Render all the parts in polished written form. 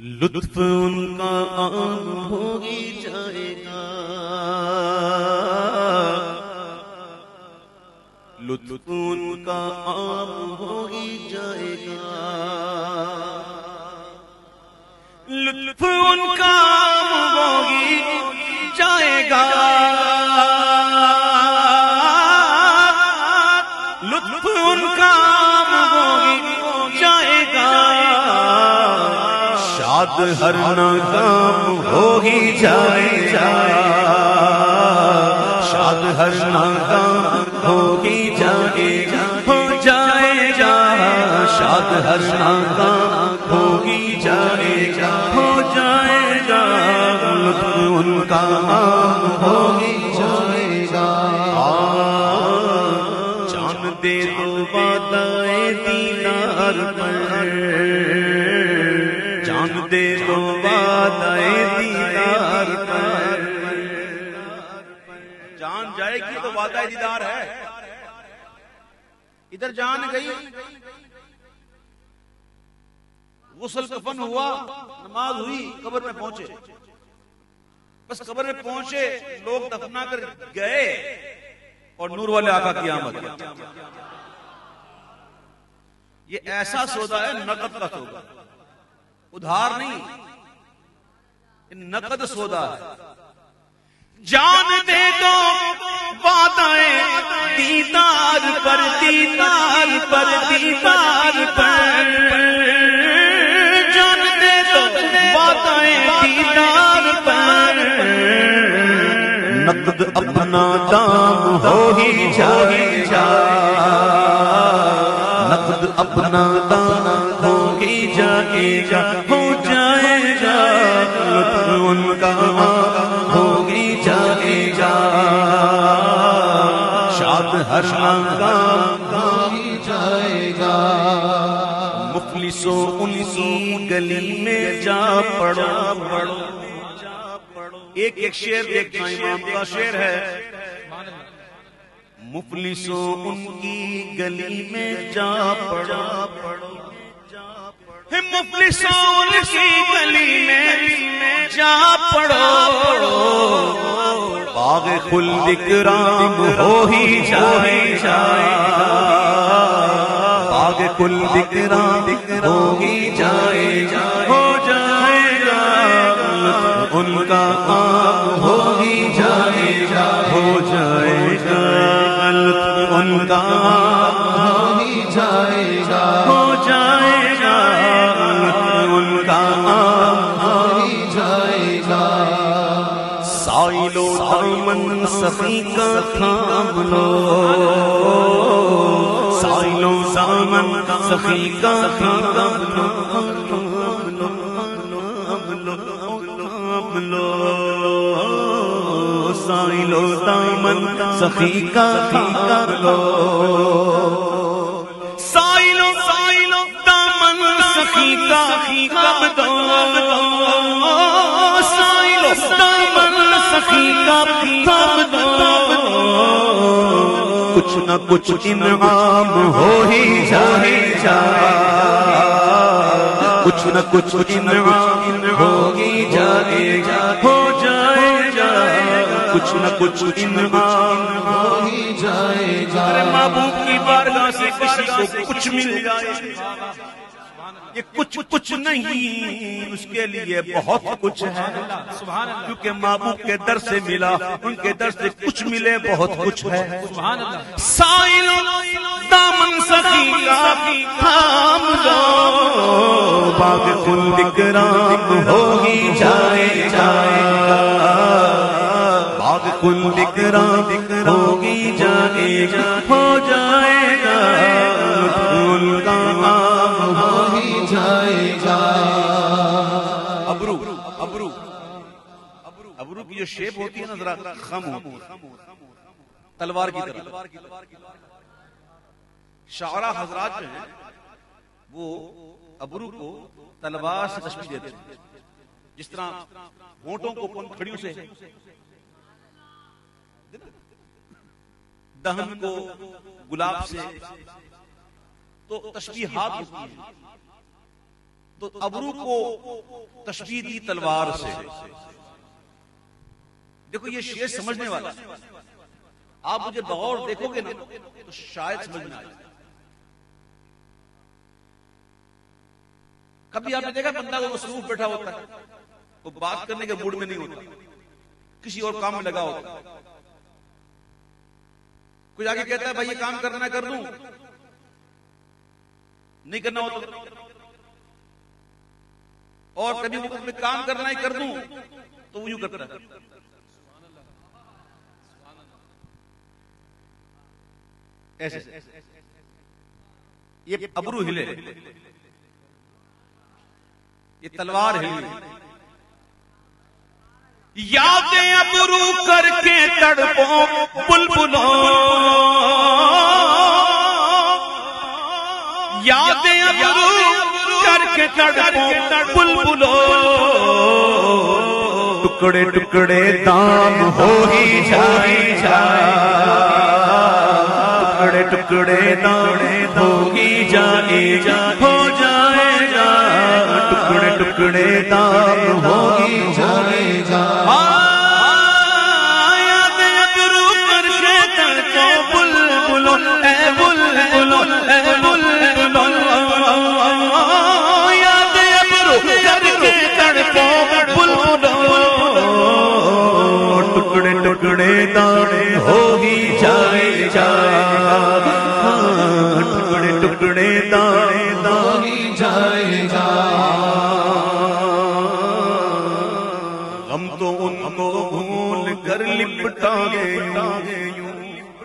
لطف ان کا عام ہو ہی جائے گا، لطف ان کا عام ہو ہی جائے گا، لطف ان کا عام ہو ہی جائے گا، لطف ان کا عام ہو ہی جائے گا، شاد ہر ناکام ہو ہی جائے گا، شاد ہر ناکام ہو ہی جائے گا، ہو جائے گا، شاد ہر ناکام ہو ہی جائے گا، ہو جائے گا، لطف ان کا عام ہو ہی جائے گا۔ جان دے دو وعدہ دیدار پر، جان دے دو وعدہ دیدار پر، جان جائے گی تو وعدہ دیدار ہے، ادھر جان گئی، غسل کفن ہوا، نماز ہوئی، قبر میں پہنچے، بس قبر میں پہنچے، لوگ دفنا کر گئے اور نور والے آقا کی آمد۔ یہ ایسا سودا ہے، نقد کا سودا، ادھار نہیں، نقد سودا ہے۔ جان دے دو وعدہ دیدار پر، دیدار پر، دیدار پر، جان دے دو وعدہ دیدار پر، نقد اپنا دام ہو ہی جائے گا، نقد اپنا دام ہو ہی جائے گا، ہو جائے گا، لطف ان کا ہو ہی جائے گا، شاد ہر ناکام ہو ہی جائے گا، مفلسوں ان کی گلی میں جا پڑو، ایک ایک شعر دیکھنا، امام کا شعر ہے، مفلسوں ان کی گلی میں جا پڑو، مفلسوں ان کی گلی میں جا پڑو، باغ خلد اکرام ہو ہی جائے گا، باغ خلد اکرام ہو ہی جائے گا، ہو جائے گا، لطف ان کا عام ہو ہی جائے گا، ہو جائے گا، لطف ان کا عام ہو ہی جائے گا، ہو جائے گا، لطف ان کا عام ہو ہی جائے گا، سائل و دامن سخی کا تھام لو، سائل و دامن سخی کا تھام لو، سائل و دامن سخی کا تھام لو، سائل و دامن سخی کا تھام دو، سائل و دامن سخی کا تھام دو، کچھ نہ کچھ انعام ہو ہی جائے گا، کچھ نہ کچھ انعام ہو ہی جائے گا، ہو جائے گا، کچھ نہ کچھ انعام ہو ہی جائے گا، محبوب کی بارگاہ سے کسی کو کچھ مل جائے، یہ کچھ نہیں، اس کے لیے بہت کچھ ہے، کیونکہ محبوب کے در سے ملا، ان کے در سے کچھ ملے، بہت کچھ ہے۔ سائل دامن سخی کا تھام لو، باغ خلد اکرام ہو ہی جائے گا، باغ خلد اکرام ہو ہی جائے گا، ہو جائے گا، لطف ان کا عام ہو ہی جائے گا۔ ابرو ابرو ابرو کی جو شیپ ہوتی ہے نا، ذرا خم ہوتی ہے، تلوار کی طرح۔ شاعرہ حضرات جو ہیں وہ ابرو کو تلوار سے تشبیہ دیتے ہیں، جس طرح ہونٹوں کو پنکھڑیوں سے، دہن کو گلاب سے، تو تشبیہات ہوتی ہیں۔ تو ابرو کو تشبیہ دی تلوار سے. دیکھو یہ شعر سمجھنے والا، آپ مجھے بغور دیکھو گے نا تو شاید سمجھ میں آئے. کبھی آپ نے دیکھا بندہ وہ مصروف بیٹھا ہوتا ہے، وہ بات کرنے کے موڈ میں نہیں ہوتا، کسی اور کام میں لگا ہوتا ہے. کوئی آگے کہتا ہے بھائی یہ کام کرنا ہے کر دوں، نہیں کرنا ہوتا. اور کبھی وہ میں کام کرنا ہے کر دوں تو وہ یوں کرتا ہے. ایسے یہ ابرو ہلے، یہ تلوار ہلی. یادیں ابرو کر کے تڑپوں بلبلوں، یادیں ابرو کر کے تڑپوں بلبلوں، ٹکڑے ٹکڑے دام ہو ہی جائے ٹکڑے ٹکڑے دام ہو ہی جائے ہو جائے گا، ٹکڑے ٹکڑے دام ہو ہی جائے گا. یادیں ابرو کر کے تڑپوں بلبلوں، اے بلبلوں اے بلبلوں، یادیں ابرو کر کے تڑپوں بلبلوں، ٹکڑے ٹکڑے دام ہو ہی جائے گا، ٹکڑے ٹکڑے دام ہو ہی جائے گا. غم تو ان کو بھول کر لپٹا گے یوں،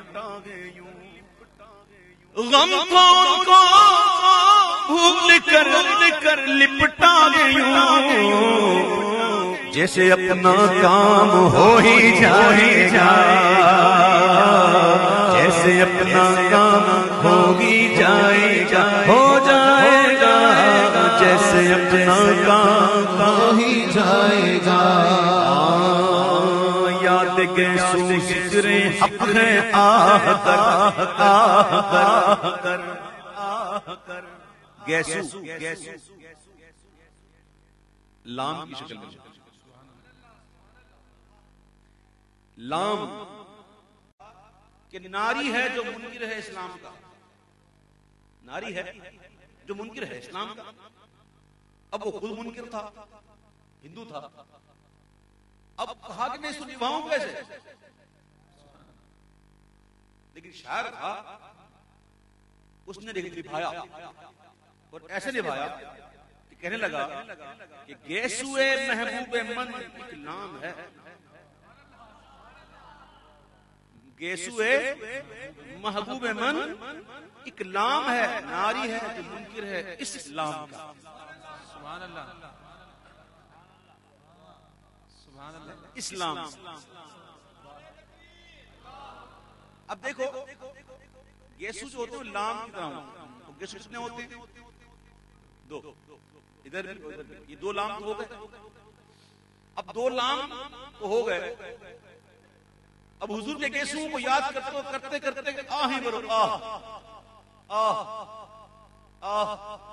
غم تو ان کو بھول کر لپٹا گے یوں، جیسے اپنا کام ہو ہی جائے گا، جیسے اپنا کام ہو ہی جائے گا، ہو جائے گا، جیسے اپنا کام ہو ہی جائے گا. یاد گیسو ذکر حق ہے آہ کر گیسو لام کی شکل میں، لام کہ ناری ہے جو منکر ہے اسلام کا، ناری ہے جو منکر ہے اسلام کا. اب وہ خود منکر تھا، ہندو تھا، اب کہا کہ میں اس کو نبھاؤں کیسے؟ لیکن شاعر تھا، اس نے نبھایا اور ایسے نبھایا کہ کہنے لگا کہ گیسوئے محبوب من ایک نام ہے، گیسوئے محبوب من اکلام ہے، ناری ہے جو منکر ہے اسلام کا. سبحان اللہ، سبحان اللہ. اسلام. اب دیکھو گیسو جو ہوتے ہیں لام کی طرح ہوتے ہیں. گیسو کتنے ہوتے ہیں؟ دو، ادھر یہ دو لام تو ہو گئے. اب دو لام تو ہو گئے، اب حضور کے گیسوؤں کو یاد کرتے کرتے آہیں برو آہ آہ آہ.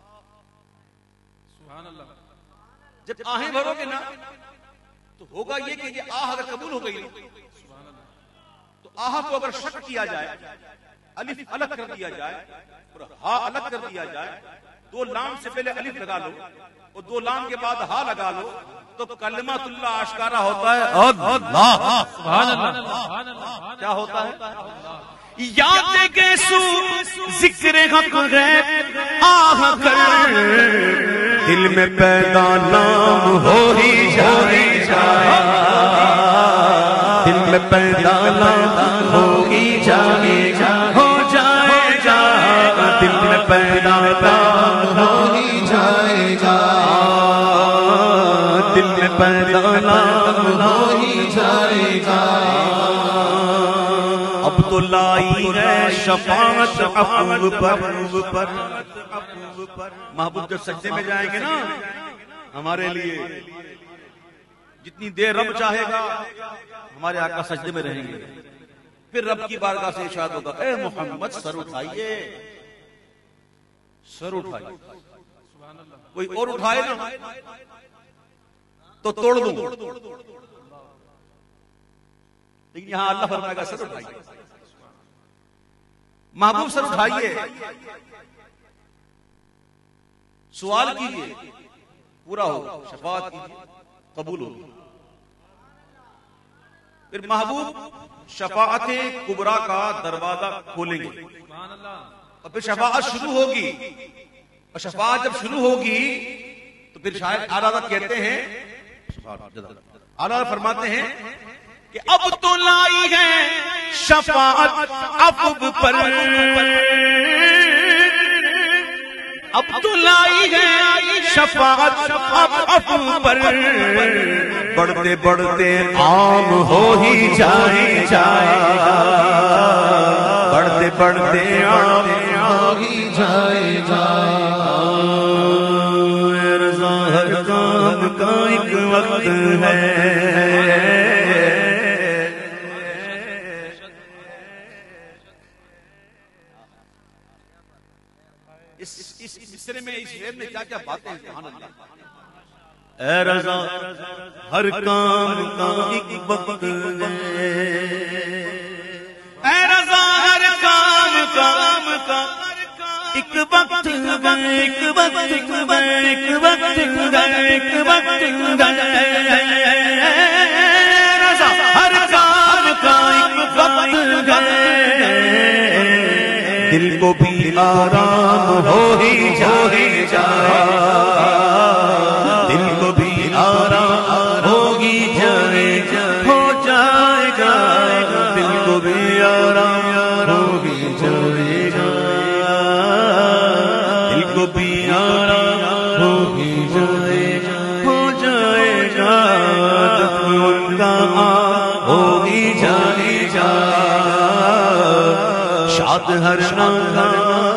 سبحان اللہ. جب آہیں بھرو گے نا تو ہوگا یہ کہ یہ آہ اگر قبول ہو گئی تو آہ کو اگر شک کیا جائے، الف الگ کر دیا جائے اور ہا الگ کر دیا جائے، دو لام سے پہلے الف لگا لو اور دو لام کے بعد ہا لگا لو تو کلمۃ اللہ آشکارا ہوتا ہے. اللہ سبحان اللہ. کیا ہوتا ہے؟ یاد گیسو ذکر حق ہے آہ کر، دل میں پیدا نام ہو ہی جائے گا، دل میں پیدا نام ہو ہی جائے گا، ہو جائے گا، دل میں پیدا نام ہو ہی جائے گا، دل میں پیدا نام ہو ہی جائے گا. اب تو لائی ہے شفاعت افو پر، محبوب جب سجدے میں جائیں گے نا ہمارے لیے، جتنی دیر رب چاہے گا ہمارے آقا سجدے میں رہیں گے، پھر رب کی بارگاہ سے ارشاد ہوگا اے محمد سر اٹھائیے، سر اٹھائیے. کوئی اور اٹھائے نا تو توڑ دوں، لیکن یہاں اللہ فرمائے گا سر اٹھائیے، محبوب سر اٹھائیے، سوال کیجئے، پورا ہوگا، شفاعت کیجئے، قبول ہوگی۔ پھر محبوب شفاعت کبریٰ کا دروازہ کھولیں گے اور پھر شفاعت شروع ہوگی، اور شفاعت جب شروع ہوگی تو پھر شاید آلہ کہتے ہیں، آلہ فرماتے ہیں کہ اب تو لائی ہے شفاعت افق پر، اب تو لائی ہے شفاعت افق پر، بڑھتے بڑھتے عام ہو ہی جائے گا، بڑھتے بڑھتے عام ہو ہی جائے گا۔ رضا ہر کام کا ایک وقت ہے، اس مصرے میں، اس شعر میں کیا کیا باتیں ہیں، سبحان اللہ۔ اے رضا ہر کام کا ایک وقت ہے، اے رضا ہر کام کا ایک وقت ہے، ایک وقت ہے، ایک وقت ہے، ایک وقت ہے، رضا ہر کام کا ایک وقت ہے، دل کو بھی آرام ہو ہی جائے گا، دل کو بھی آرام ہوگی جائے گا، ہو جائے گا، دل کو بھی آرام ہوگی جائے گا، دل کو بھی آرام ہوگی جائے گا، ہو جائے گا، دل ان کا ہوگی جائے گا، شاد ہر نام